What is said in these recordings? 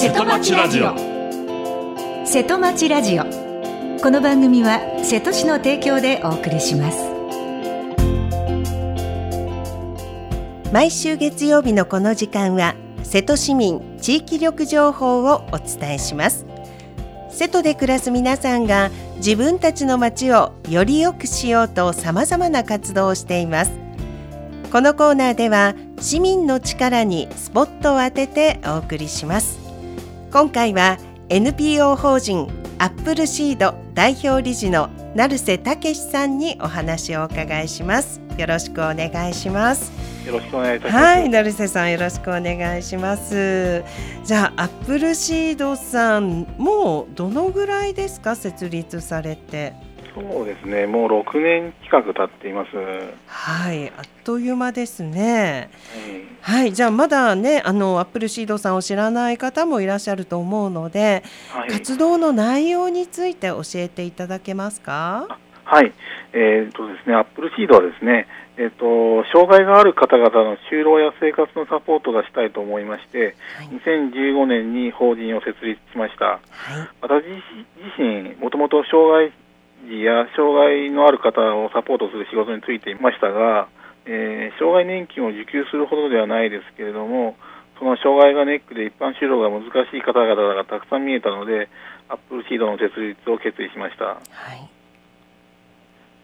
瀬戸町ラジオ。 瀬戸町ラジオ。この番組は瀬戸市の提供でお送りします。毎週月曜日のこの時間は瀬戸市民地域力情報をお伝えします。瀬戸で暮らす皆さんが自分たちの町をより良くしようと様々な活動をしています。このコーナーでは市民の力にスポットを当ててお送りします。今回は NPO 法人アップルシード代表理事の成瀬武さんにお話をお伺いします。よろしくお願いします。 よろしくお願いいたします。 はい、成瀬さんよろしくお願いします。じゃあアップルシードさんもうどのぐらいですか、設立されて。 そうですね、もう6年近く経っています。 はい、あっという間ですね。はい、じゃあまだね、アップルシードさんを知らない方もいらっしゃると思うので、はい、活動の内容について教えていただけますか。 はい、ですね、アップルシードはですね、障害がある方々の就労や生活のサポートがしたいと思いまして、はい、2015年に法人を設立しました。はい、私自身もともと障害児や障害のある方をサポートする仕事についていましたが、障害年金を受給するほどではないですけれども、その障害がネックで一般就労が難しい方々がたくさん見えたので、アップルシードの設立を決意しました。はい、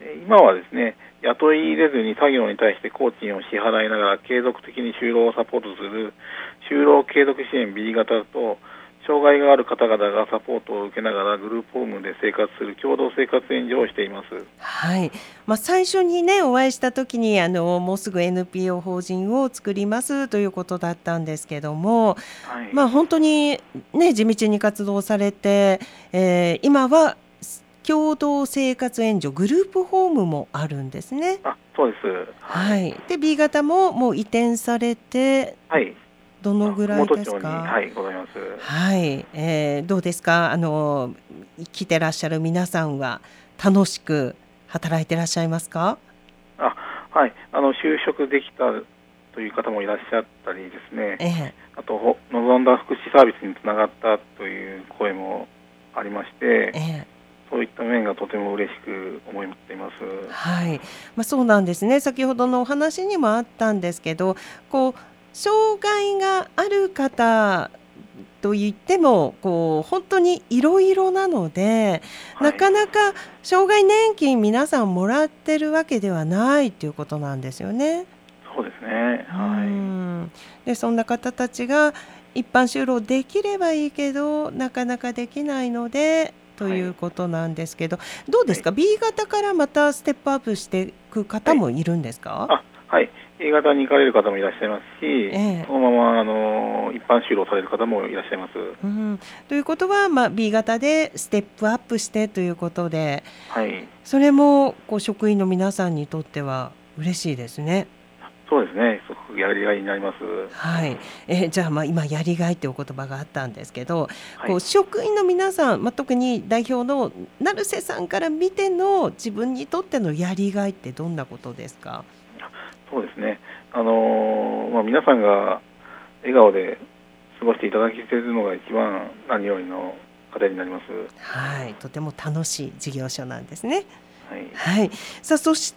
今はですね、雇い入れずに作業に対して工賃を支払いながら継続的に就労をサポートする就労継続支援 B 型と、障害がある方々がサポートを受けながらグループホームで生活する共同生活援助をしています。 はい、最初にねお会いした時にもうすぐ NPO 法人を作りますということだったんですけども、はい、本当にね地道に活動されて、今は共同生活援助グループホームもあるんですね。 そうです。 はい。で B 型ももう移転されて、はい、どのぐらいですか。 はい、ございます。 はい、どうですか。来てらっしゃる皆さんは楽しく働いてらっしゃいますか。 はい、就職できたという方もいらっしゃったりですね、あと望んだ福祉サービスにつながったという声もありまして、そういった面がとても嬉しく思っています。 はい、そうなんですね。先ほどのお話にもあったんですけど、障害がある方といっても本当にいろいろなので、はい、なかなか障害年金皆さんもらってるわけではないということなんですよね。 そうですね、はい、 でそんな方たちが一般就労できればいいけどなかなかできないのでということなんですけど、はい、どうですか、はい、B 型からまたステップアップしていく方もいるんですか。 はい、A 型に行かれる方もいらっしゃいますし、そのまま一般就労される方もいらっしゃいます。 ということは、B 型でステップアップしてということで、 はい、 それも職員の皆さんにとっては嬉しいですね。 そうですね、すごくやりがいになります。 はい、じゃあ、今やりがいという言葉があったんですけど、はい、職員の皆さん、特に代表の成瀬さんから見ての自分にとってのやりがいってどんなことですか。 そうですね、皆さんが笑顔で過ごしていただけているのが一番何よりの糧になります。 はい、とても楽しい事業所なんですね。 はいはい、そして、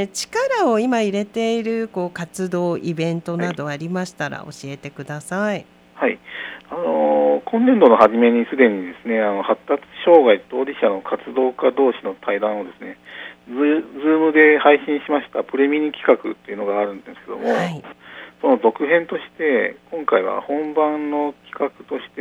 力を今入れている活動イベントなどありましたら教えてください。 はい、今年度の初めにすでにですね、発達障害当事者の活動家同士の対談をですね、Zoom で配信しましたプレミニ企画というのがあるんですけども、はい、その続編として今回は本番の企画として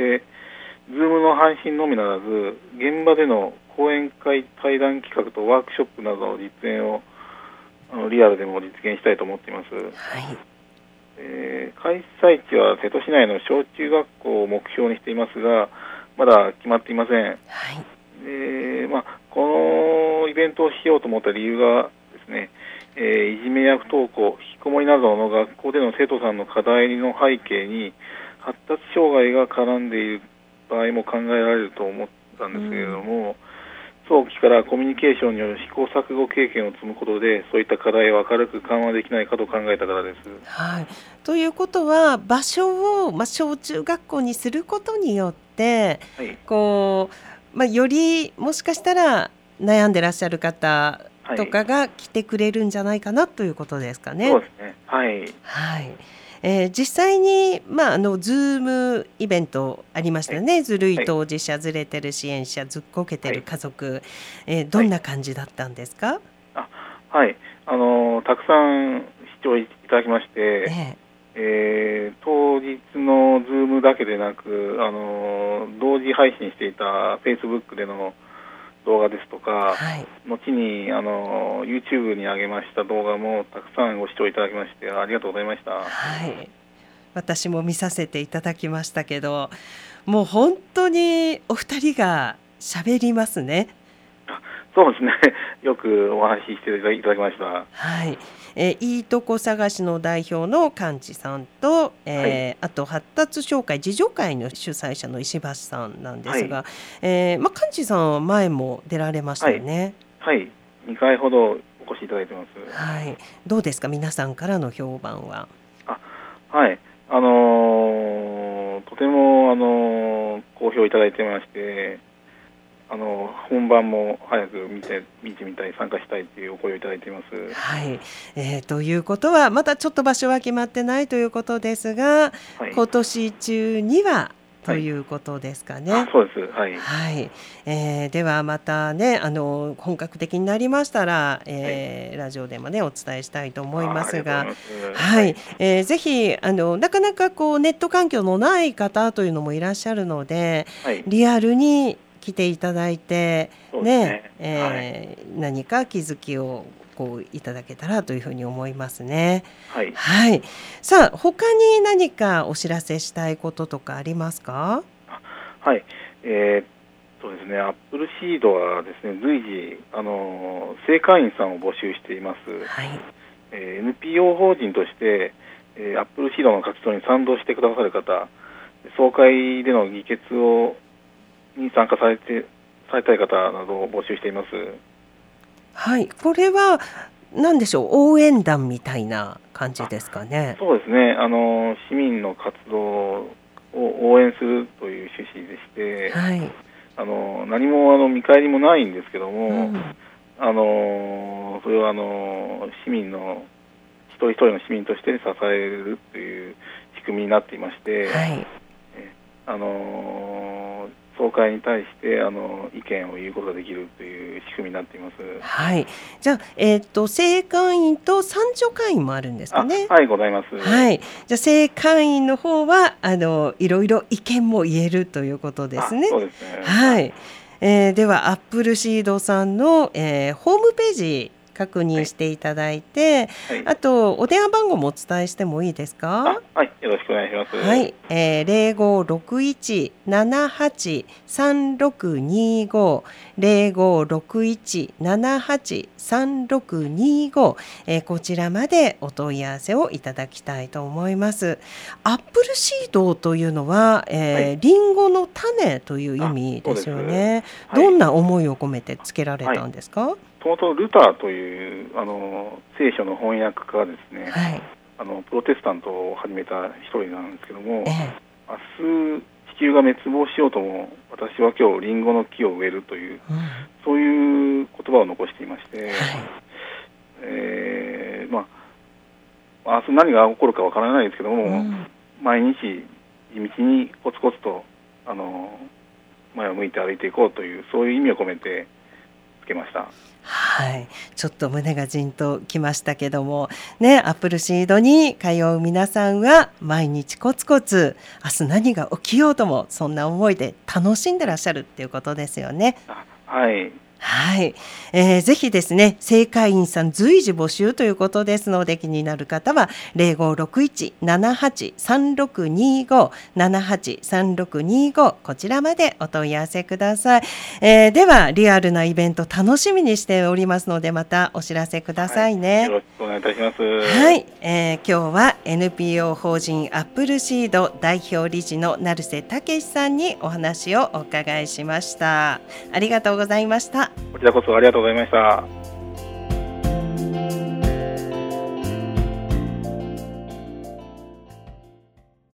Zoom の配信のみならず現場での講演会対談企画とワークショップなどの実演をリアルでも実現したいと思っています。はい、開催地は瀬戸市内の小中学校を目標にしていますがまだ決まっていません。はい、このイベントをしようと思った理由がですね、いじめや不登校、引きこもりなどの学校での生徒さんの課題の背景に発達障害が絡んでいる場合も考えられると思ったんですけれども、 早期からコミュニケーションによる試行錯誤経験を積むことで、そういった課題を明るく緩和できないかと考えたからです。 はい、ということは場所を、小中学校にすることによってはい、 よりもしかしたら悩んでらっしゃる方はい、 とかが来てくれるんじゃないかなということですかね。 そうですね。はい、 はい。実際に、ズームイベントありましはい、 たね。ずるいはい、 当事者、ずれてる支援者、ずっこけてるはい、 家族、どはい。 んな感じだったんですか？ あ、はい。たくさん視聴いただきまして、 ええ、 当日のズームだけでなく、同時配信していた Facebook での動画ですとか、 はい、 後にYouTube に上げました動画もたくさんご視聴いただきましてありがとうございました。 はい。私も見させていただきましたけど、もう本当にお二人が喋りますね。 あ、そうですね。よくお話ししていただきました。 はい、いいとこ探しの代表の幹事さんと、 はい、 あと発達障害自助会の主催者の石橋さんなんではい、 すが、幹事さんは前も出られましはい、 たよね。 はい、2回ほどお越しいただいてます。 はい、どうですか皆さんからの評判は？ あ、はい。とても、好評いただいてまして、本番も早く見てみたい、参加したいというお声をいただいています。 はい、ということはまだちょっと場所は決まってないということですが、 はい。 今年中にはとはい。 いうことですかあ、 ね。 そうです。はい。 はい、ではまたね本格的になりましたら、 はい。 ラジオでもねお伝えしたいと思いまありすが、 がとうございます。 はい、 はい。 ぜひなかなかネット環境のない方というのもいらっしゃるので、 はい。 リアルに来ていただいてそうですね、 ね。はい。 何か気づきをいただけたらというふうに思いますね。 はい。 はい、さあ他に何かお知らせしたいこととかありますか？ あ、はい。ですね、アップルシードはですね、随時、正会員さんを募集しています。 はい、 NPO 法人として、アップルシードの活動に賛同してくださる方、総会での議決に参加されたい方などを募集しています。 はい、これは何でしょう、応援団みたいな感じあ、 ですかね。 そうですね。市民の活動を応援するという趣旨でして、 はい、 何も見返りもないんですけども、 うん、 それを市民の一人一人の市民として支えるという仕組みになっていまして、 はい、 えあの総会に対して意見を言うことができるという仕組みになっています。 はい。じゃあ、正会員と賛助会員もあるんですかあ、 ね。 はい、ございます。 はい。じゃあ正会員の方は、いろいろ意見も言えるということですあ、 ね。 そうですね。はい。 はい。では、アップルシードさんの、ホームページ確認はい。 していただいて、 はい。 あと、お電話番号もお伝えしてもいいですか？ あ、はい。よろしくお願いします。 はい、0561-783625 0561-783625、こちらまでお問い合わせをいただきたいと思います。アップルシードというのは、 はい。 リンゴの種という意あ、 味ですそうです。 よね。 はい。 どんな思いを込めてつけられはい。 たんですか？ ともとルターという聖書の翻訳家がですね、 はい、 プロテスタントを始めた一人なんですけども、 ええ、 明日地球が滅亡しようとも私は今日リンゴの木を植えるという、 うん、 そういう言葉を残していまして、 はい、 明日何が起こるかわからないですけども、 うん、 毎日地道にコツコツと前を向いて歩いていこうという、そういう意味を込めてつけました。 はい、ちょっと胸がじんときましたけどもね、アップルシードに通う皆さんは毎日コツコツ明日何が起きようともそんな思いで楽しんでらっしゃるっていうことですよね。 あ、はい。 はい、ぜひですね正会員さん随時募集ということですので、気になる方は0561-783625 783625こちらまでお問い合わせください。ではリアルなイベント楽しみにしておりますので、またお知らせくだはい。 さいね。 よろしくお願いいたします。 はい、今日は NPO 法人アップルシード代表理事の成瀬武さんにお話をお伺いしました。ありがとうございました。 。 こちらこそありがとうございました。